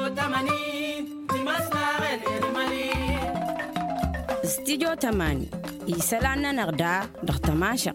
استديو تماني يسلعنا نغدا دختماشق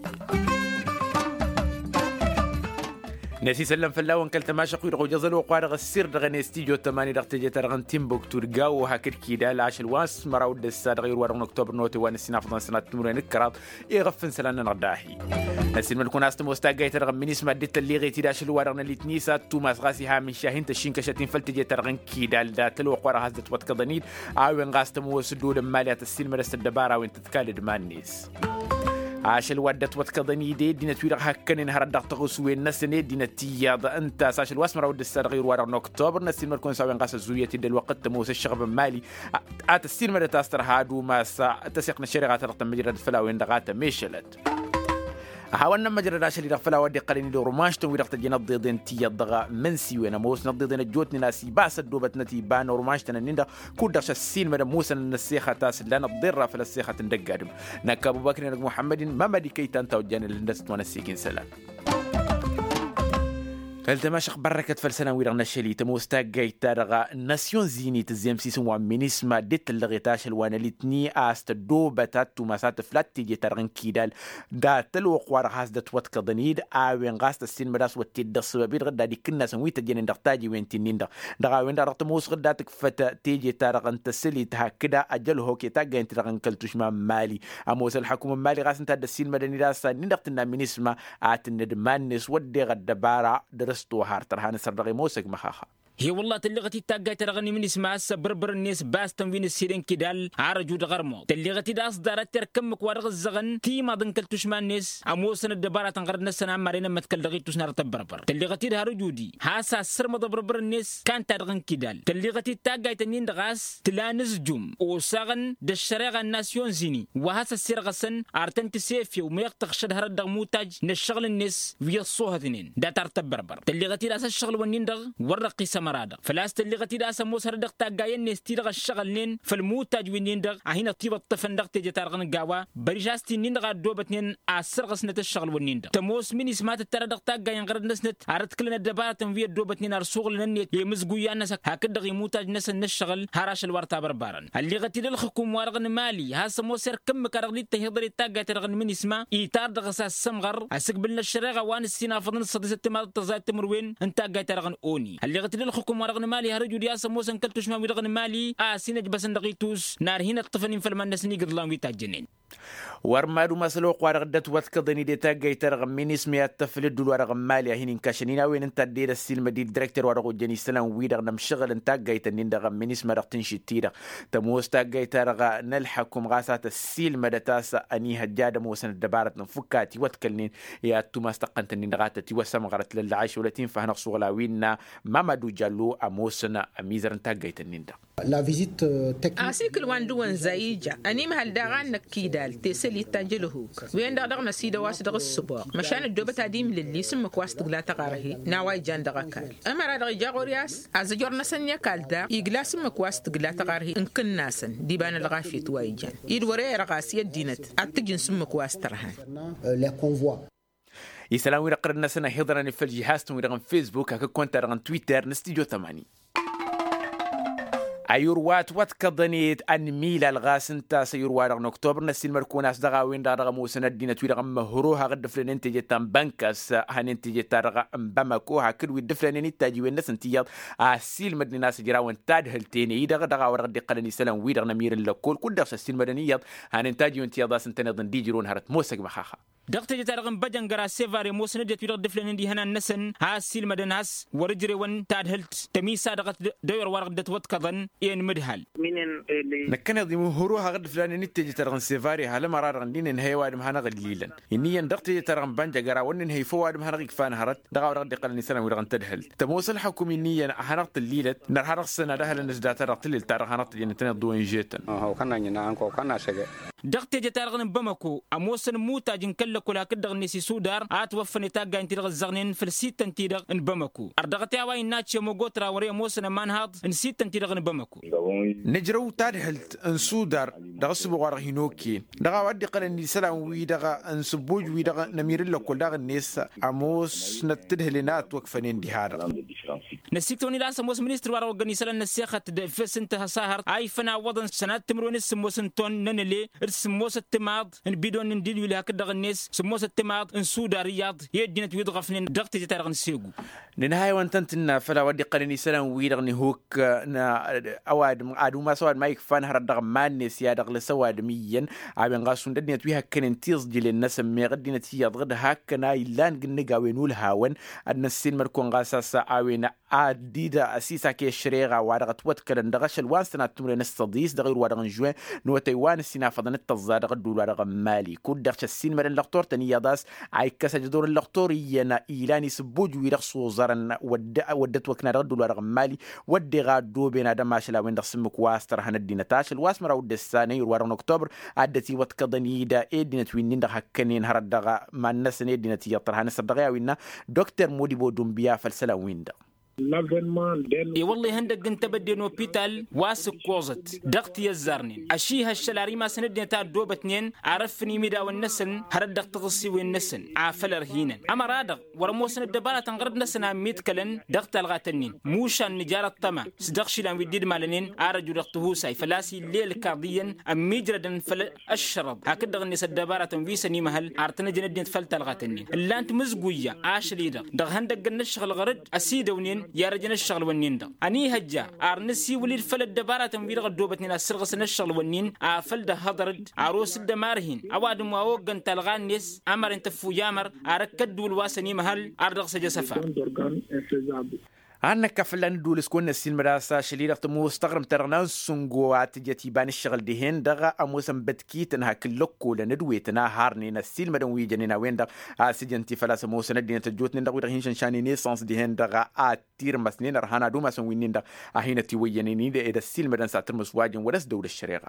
نسي سلم فلاون كل تماشق ويرغو جزل وقارغ السر دغني استيجو تماني دغت جترغن تيمبوكتو رغاو هاكر كيدا لاش الواس مراود الساد غير ورن اكتوبر نوتي وان السنه فضل سنه تمرين الكراب يغفن سلنا نرداحي نسي ملكون استم وستاغاي ترغم من اسم ديت اللي غيتي داش الورن اللي تنيسا توماس غاسي ها من شاهين تشين كشتين فلتجي ترغن كيدا دات الوقار هزت وتكدنيد اوين غاستم وسدود ماليات السلم رست الدبارة وين تتكالد مانيس عاشل ودت وتكضني دينا تويرق هكنن هردق تغسوين نسني دينا تياض انت ساشل واسمر ود السر غير ورا اكتوبر نسين مركون ساوين قاس زويه ديال الوقت تموس الشغب مالي ات السين مدى تاستر هادو ما تسيقنا شريعه رقم مجرد فلاوين دغاته ميشلت حاولنا مجرد عشان يدخل ودي قريني دور ماش تو يدخل جينا ضدين تي الضغا منسي وين موس نضدين الجوت ناسي باس دوبت نتي بان ورماش تنندا كودش السين مد موسى النسيخه تاس لنا الضره في السيخه تندقادم نك ابو بكر محمد ما مدي كيت انت وجان الهندسه ونسيكين سلام فالتماشق بركة فلسنا ويرغنا الشلي تموستاق جايتا رغا ناسيون زيني تزيم سيسون ومينيسما ديت اللغيتاش الوانا لتني آست دوبتات ومسات فلات تيجي ترغن كيدال دا تلو قوار غاز دا تواتك ضنيد آوين غاز تسين مداس وتيد الصبابيد غدا دي كنا سنوي تجين دغتاجي وين تنين دغا وين دا رغتموس غدا تكفتا تيجي ترغن تسلي تهكدا أجل هوكي تاقا انت رغن كالتوش ما مالي أموس الحكومة مالي غاز انت دسين مدني داسا نندقتنا مينيسما آتند مانس ودي غدا بارا درستو هار ترهان سردغي موسك مخاخا هي والله تلغتي تاقاي ترغني من اسمها بربر الناس باس تنوين السيرين كدال عرجود غرمو تلغتي دا اصدارات تركمك وارغ الزغن تيما ضنكلتوش ما الناس اموسن الدبارة تنغردنا السنة مارينا ما تكلغيتوش نار تبربر تلغتي دا رجودي هاسا السرمة بربر الناس كان ترغن كدال تلغتي تاقاي تنين دغاس تلانز جم وساغن دا الشريغة الناسيون زيني وهاسا السيرغسن ارتن تسيفي وما يقتخشد هرد دغ موتاج نشغل الناس ويصوها ذنين دا ترتب بربر تلغتي دا الشغل ونين دغ ورقي مرادق فلاست اللي غتي دا سموس هردق تاغاين نستي دغ الشغل نين فالموتاج وين دغ اهنا طيب الطفن دغ تيجي تارغن غاوا بريجاستي نين دغ دوبتنين اسرغس نت الشغل وين دغ تموس من اسمات التردق تاغاين غرد نسنت عرت كلنا دبارت في دوبتنين ارسوغل نن يمزغويا نسك هكذا موتاج نسن الشغل هراش الورتا بربارن اللي غتي الحكومه ورغن مالي ها سموس كم كرغلي تهضري تاغا ترغن من اسما ايتار دغ سمغر اسك بلنا الشريغه وان السينا فضن صدست ما تزات مروين انت تاغا ترغن اوني اللي غتي الحكومه ورغن مالي هرجو ديا سموسن كلتوش ما ورغن مالي سينج بس ندقيتوس نار هنا الطفلين في المنسني قد لهم يتاجنين ورمادو مسلوق ورغدت وتكضني دي تاغاي ترغم من اسمي التفلد ورغم مالي هين كاشنينا وين انت دير السلم دي ديريكتور ورغو جني سلام ويدغ نمشغل انت تاغاي تنين دغ من اسم رقتن شتيره تموس تاغاي ترغ نلحكم غاسات السلم دتاس اني هجاده موسن الدبارت نفكاتي وتكلنين يا توماس تقنتني دغاتتي وسمغرت للعيش ولتين فهنقصو غلاوينا مامادو جالو اموسنا اميزر تاغاي تنين لا فيزيت أسيكل واندوان زايجا أني محل داغان نكيدال تسلي تنجلهوك وين داغ مسيدة واسدغ الصباغ مشان الدوبة تاديم للي سمك واستغلا تقاره ناواي جان داغاكال أما رادغ جاغورياس أزجور نسن يكال دا يقلا سمك واستغلا تقاره انكن ناسن ديبان الغافي توايجان يدوري رغاسية دينت أتجن سمك واسترهان لا كونفوا يسلام ويرقرنا سنة هيضراني في الجهاز ويرغن فيسبوك هكا كونت رغن تويتر نستيجو 8 أيروات واتكضنيت أن ميل الغاسنتا سيروات رغن أكتوبر نسين مركوناس دغا وين دغا موسنا الدينة تويرغ مهروها غد فلن انتجي تام بانكاس هن انتجي تارغ باماكو هاكد ويدفلن انتاجي وين ناس انتياض سيل مدني ناس جراوان تاد هلتيني يدغ دغا ورغد قلني سلام ويرغ نمير اللكول كل دغس السيل مدنياض هن انتاجي وانتياض سنتنظن دي جرون هرت موسك مخاخا دقت جتارغن بجنغرا سيفاري موسنا دي تويرغ دفلن دي هنا نسن سيل مدناس ورجري وان تاد هلت تميسا دغت دور ورغد توتكضن ين مدهل نكنا دي مهروها غد فلان نتيجة ترغن سيفاري هلا مرار غندين ان هي وادم هنا غليلا اني ندقت ترغن بنجا غرا ون هي فو وادم هنا غفان هرت دغا ورغد قلني سنه ورغن تدهل تموصل حكومي نيه هرت الليله نر هرت سنه دهل نزدات رقت الليل ترغ هرت جنتنا دوين جيتن هو كنا نينا انكو كنا شجع دقت جتارغن بمكو اموسن موتا جن كل كلا كدغ نسي سودار اتوفني تاغا انت الزغنين في السيت انتيدغ ان بمكو اردغتي واي ناتش موغوترا وري موسن مانهاد ان سيت انتيدغ ان بمكو نجرو تادهلت انسودر دغ سبوغار هينوكي دغ ودي قلني سلام وي دغ انسبوج وي دغ نمير لكل دغ الناس اموس نتدهلنات وقفنين دي هذا نسيكتوني لا سموس منستر ورا وغني سلا نسيخه فس انت ساهر اي فنا وضن سنات تمرون سموس تون ننلي سموس التماد ان بيدون نديل ولا كدغ الناس سموس التماد ان سودا رياض يدينت ويدغفنين دغت تترغن سيغو نهاية وانتنتنا فلا ودي قرني سلام ويرغني هوك نا اواد ادو ما سواد مايك فان هردغ ماني سيادغ لسواد ميين عبين غاسون دنيت ويها كنن تيز ديال الناس مي غدينا تياد غد هكنا يلان غنغاوينول هاون ادنا السين مركون غاساس اوينا اديدا اسيسا كي شريغا وادغت وتكرن دغش الوانسنا تمرين الصديس دغير وادغن جوين نو تايوان السينا فضن التزاد غدول وادغ مالي كود دغش السين مرن لقطور تاني ياداس اي كاسا جدور اللقطور ينا ايلاني سبوج ويرخصو زرن ودت وكنا غدول وادغ مالي ودي غادو بين ادم ماشلا وين دسمك واستر هندينا تاش الواسمر ود الساني وارن اكتوبر عدتي وتكدني دا ايدنا توينين دغ هكنين هردغ ما الناس ندينا تيطر هنس دغيا وينا دكتور موديبو دومبيا فالسلا وين اي والله هندق انت بدين هوبيتال واسك كوزت دقت يزرنين اشي هالشلاري ما سندني تا دوبتنين عرفني ميدا والنسن هردق تغسي والنسن عافل رهينا اما رادق ورموسن الدبالة تنغرب نسنا ميتكلن دقت الغاتنين موشان نجارة طمع صدقشي لان ويديد مالنين ارجو دقته ساي فلاسي ليل كاضيا ام ميجردا فل الشرب هكذا غنيس الدبالة تنفيسني مهل عرتنا جندين فلت الغاتنين اللي انت مزقوية عاشري دق هندق النشغل غرد اسيدونين يا رجل الشغل والنين ده أني هجا أرنسي ولي الفل الدبارة تنبير غدوبتنا السرغس الشغل والنين أفل ده هضرد عروس الدمارهين أواد مواوغن تلغان نيس أمر انتفو يامر أركد والواسني محل أردغ سجسفا أنا كفلان دولس كون السين مراسا شليل تمو استغرم ترنان سنغوات جتي بان الشغل دهين دغا اموسم بدكيت انها كلكو لندويتنا هارني نسيل مدن ويجنينا وين دغ اسجنتي فلاس موسن دين تجوت ندغ ودغين شنشاني نيسانس دهين دغا اتير مسنين رهانا دوما سن وين دغ اهينا تي ويجنيني ده السيل مدن ساتر مسواجن ودس دول الشريعه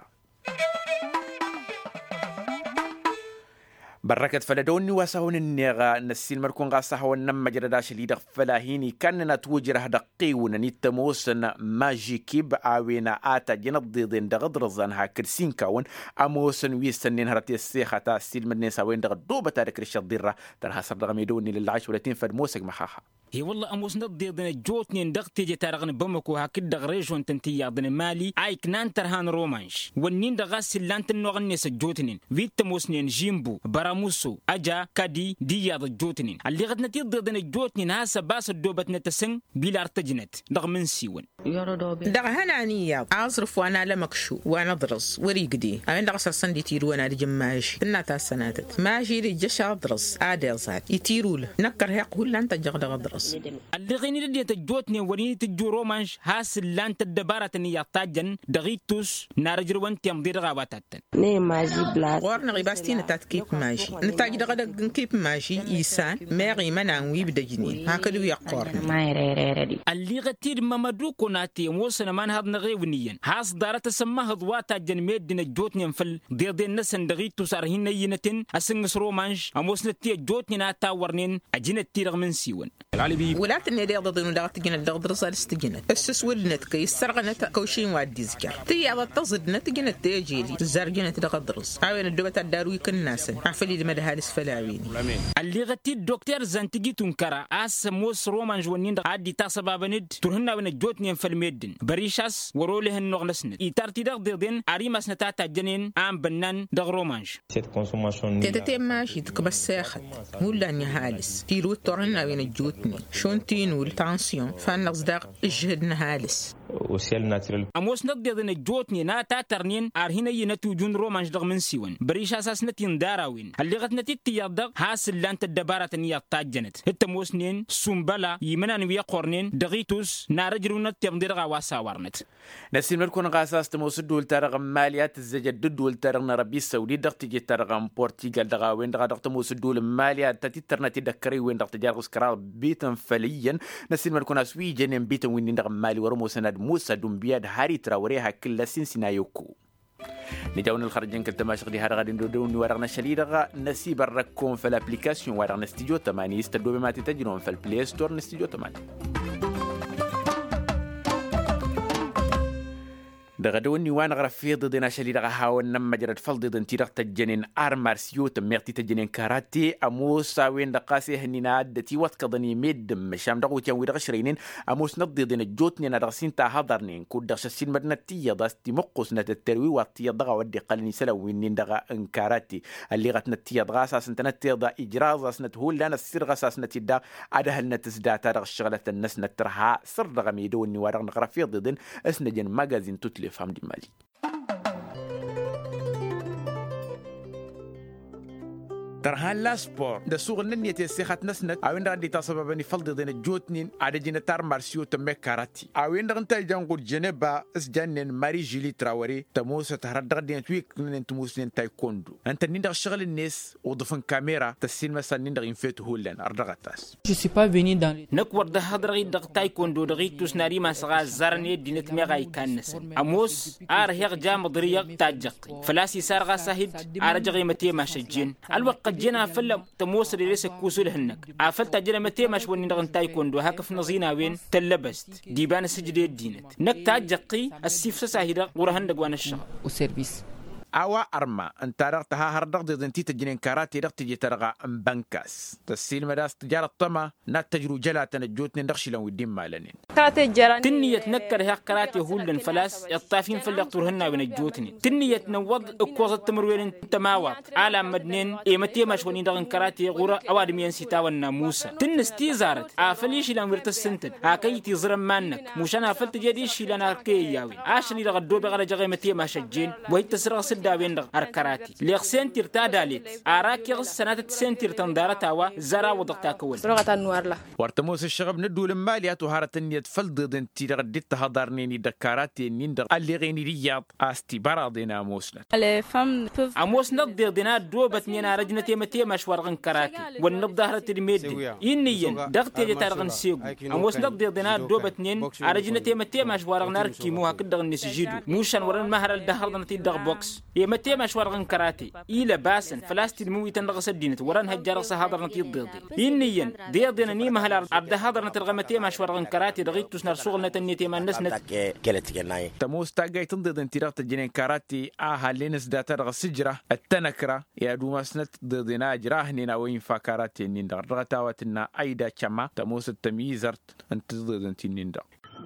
بركة فلدوني واسهون النيغا نسيل مركون غاسا هو النم جرداش اللي دغ فلاهيني كاننا توجره دقيونا نيتموسن ماجي كيب عاوينا آتا جند ضيضين دغ درزان هاكرسين كاون اموسن ويستنين هرتي السيخة تا السيل من نيسا وين دغ دوبة تارك رشا الضيرة ترها سر دغ ميدوني للعيش ولتين فدموسك محاها هي والله اموس نديدن جوتني دغ تيجي تارغن بمكو هاكد دغ ريجون تنتي دن مالي ايك نان ترهان رومانش ونين دغ سلان تنوغني سجوتنين فيتموسنين جيمبو موسو أجا كدي دياد الجوتنين اللي غد نتيض ضدن الجوتنين هاسا باس الدوبت نتسن بلا ارتجنت دغ من سيون دغ هنانية أصرف وأنا لمكشو وأنا درس وريقدي أنا دغ سرسن دي تيرو أنا رجماش تناتا سناتت ماشي رجشا درس آدل زاد يتيرول نكر هيق ولا أنت جغ درس اللي غيني رديت الجوتنين وريني تجو رومانش هاس اللي أنت الدبارة نياتاجن دغيتوس نارجر وانت يمضير غاباتاتن ماجي بلاد غورنا غيباستين تاتكيب ماشي نتاجي دغ كيب ماشي إيسان ماغي منان ويبدجنين هكذا يقارن اللي غتير ممدو كوناتي موسنا مان هاد نغيونيين هاس دارة تسمى هضواتا جنميد دين الجوتنين فل ديدين نسن دغيتو سارهين ينتين أسنغس رومانش أموسنا تي جوتنين آتا ورنين أجينت تيرغ من سيون ولا تني ديغ ضدين ودغ تجينت دغ درسال استجينت السس ولنت كي السرغنت كوشين وادي زكر تي على تصدنت جينت تيجيلي زرجنت دغ درس عاوين الدوبة الداروي كناس عفلي دم هالس فلاويني اللي غتي الدكتور زنتجي تنكرا اس موس رومان جونين عادي تاسبابند ترهنا من الجوتنين فالميدن بريشاس ورولهن نغنسن يتارتي دغ دين اريماس نتاتا جنين ام بنان دغ رومانج تتتي ماشي تكبس ساخت ولا اني هالس تيرو تورنا بين الجوتني شون تينول تانسيون فنغز دغ جهدنا هالس أموس نديدن الجوتني ناتا ترنين أرهنا ينتو جون رومانج دغ من سيون بريش أساس نتين داراوين اللي غت نتيت يادغ هاس اللان تدبارة نيا تاجنت هتا موسنين سومبلا يمنان ويا قرنين دغيتوس نارجلون تيمدير غواسا ورنت نسيم نكون غاساس تموس دول ترغ ماليات الزجد دول ترغ نربي السعودي دغ تيجي ترغ بورتيغال دغ وين دغ تموس دول ماليات تتيترنا تدكري وين دغ تجار سكرال بيتن فليا نسيم نكون اسوي جنن بيتن وين دغ مالي ورموسنا موسى دومبياد هاري تراوريها كل سنسنا يوكو نجاون الخرجين كالتماشق دي هارغا دون ورغنا شليدغا نسيب الركون في الابليكاسيون ورغنا استديو 8 يستدو بما تتجنون في البلاي ستور نستديو 8 دغدوني وانا غرفي ضدنا شلي دغهاون نما جرد فل ضد تيرق تجنين ارمارسيو تميرتي تجنين كاراتي اموس وين دقاسي هنينا دتي واتقضني ميد مشام دغو تيوي دغشرينين اموس ندضن الجوتني ندغسين تا هضرنين كود دغشسين مدنتي داستي مقص نتتروي واتي دغا ودي قلني سلوين دغا انكاراتي اللي غتنتي دغاسا سنتنتي دا اجراز سنتهول لنا السر غساس نتيدا ادهل نتزداتا دغ الشغله الناس نترها سر دغ ميدوني ورغ نغرفي ضدن اسنجن ماغازين توتلي فهم دي مالي ترهان لا سبور دا سوغ نني تيسيخات نسنت اوين غادي تصببني فلد دين الجوتنين على جينا تار مارسيو تمي كاراتي اوين غنتا جانغول جنيبا اس جانين ماري جيلي تراوري تموس تهرد غادي تويك نين تموسين تايكوندو انت نين شغل الناس وضفن كاميرا تسين مثلا نين ينفيت هولن اردغتاس Je suis pas venu dans les نكور ده هدرغي دغ تايكوندو دغي توسناري ما سغا زرني دينت ميغاي كانس اموس ار هيغ جام ضريق تاجق فلاسي سارغا ساهد ارجغي متي ما شجين الوقت جينا فل تموسر ليس كوسول هنك افلت جينا متي ماش وني دغن تايكوندو هكف نزينا وين تلبست ديبان سجدي دينت نك تاجقي السيف ساهيدا ورهندق وانا الشغل au service. اوا ارما انت رغتها هردغ ضد تي تجنين كاراتي رغت تجي ترغى بنكاس تسيل مداس تجاره طما نات تجرو جلات نجوتني ندخش لون ودين مالنين تنية نكر هيك كراتي هولن فلاس يطافين في اللقطورهن بين الجوتني تنية نوض اكوز التمروين تماوات على مدنين ايمتي ماشوني دغن كراتي غورا اوادميان سيتا والناموسا تنستي زارت افليش لان ورت السنتن هاكي تيزرم مانك مشان افلت جديش لنا كياوي عشان يغدو بغلا جغي متي ماشجين وهي تسرغ داوين دغ اركراتي ليغسين تيرتا داليت اراكي غس سنات سنتير تندارتاوا زرا ودقتا كول سرغه النوار لا ورتموس الشغب ندول ماليات وهارتني تفلد ضد تي ردت هضرني دكاراتي نيندر اللي غيني رياض استي برادنا موسنا les femmes peuvent اموس نقدر دينا دوبت نينا رجنتي متي مشوار كراتي والنبظهر تلميد ينين دغتي تارغن سيغو اموس نقدر دينا دوبت نين رجنتي متي مشوار ناركي مو هكذا نسجيدو موشن ورن مهر الدهر نتي دغ بوكس يمتي مشوار كراتي إلى باسن فلاستي الموي تنغس الدينة وران هجار هذا نتي ضدي ينين دينا نيمه هلا عبد هذا نترغمتي مشوار كراتي دغيت تسنر شغل نتنيتي ما الناس تموس تاجي تنضد انتراق تجنين كاراتي لينس داتر سجرة التنكرة يا دوماسنت ضدنا جراهننا وين فكاراتي نيندر رغتاوتنا ايدا كما تموس التمييزرت انت ضد انت نيندر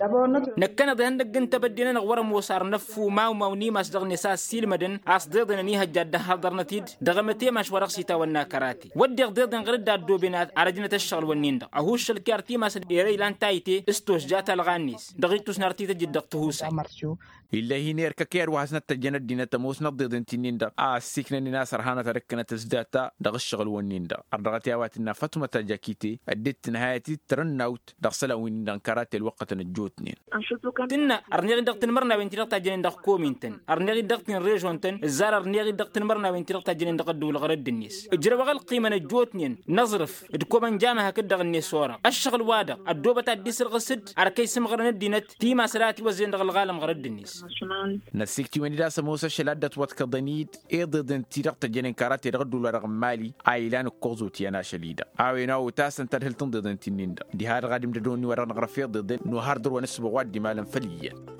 نكنا دهندق انت بدينا نغور موسار نفو ماو نيماس دغ نساس سيلمدن اصدقنا نيها جاد هالدر نتيد دغمتي ماش ورق سيتا ونا كراتي ودي غديد نغرد دادو بينات ارجنة الشغل والنيندا اهوش الكارتي ماس ديري لان تايتي استوش جاتا الغانيس دغيتوس نارتي تجد دغتهوسا إلا هي نيركا كير وحسنت تجند دينا تموس نضد انت نيندا سيكنا ناس رهانة تركنا تزداتا دغ الشغل والنيندا ارغتي اواتنا فتمة جاكيتي اديت نهايتي ترناوت دغسلا وين كراتي الوقت نجوت تنا أرنيغي دقتن مرنا وين تلقى جنين دق كومينتن أرنيغي دقتن ريجونتن الزار أرنيغي دقتن مرنا وين تلقى جنين دق الدول غرد الناس اجرا وغل قيمة نجوتنين نظرف دكوبان جامها كدغ الناس ورا الشغل وادا الدوبة تديس الغسد أركي سمغرن الدينت تيما سلاتي وزين دغ الغالم غرد الناس نسيكتي وين داس موسى شلادة واتكضنيد ايضا تلقى جنين كاراتي دغ الدول رغم مالي عائلان كوزوتي انا شليدا اويناو تاسن ترهل تنضد انتنين دي هاد غادي مدوني ورا نغرفيض ضد نو هاردر ونسبه وادي مالا فليا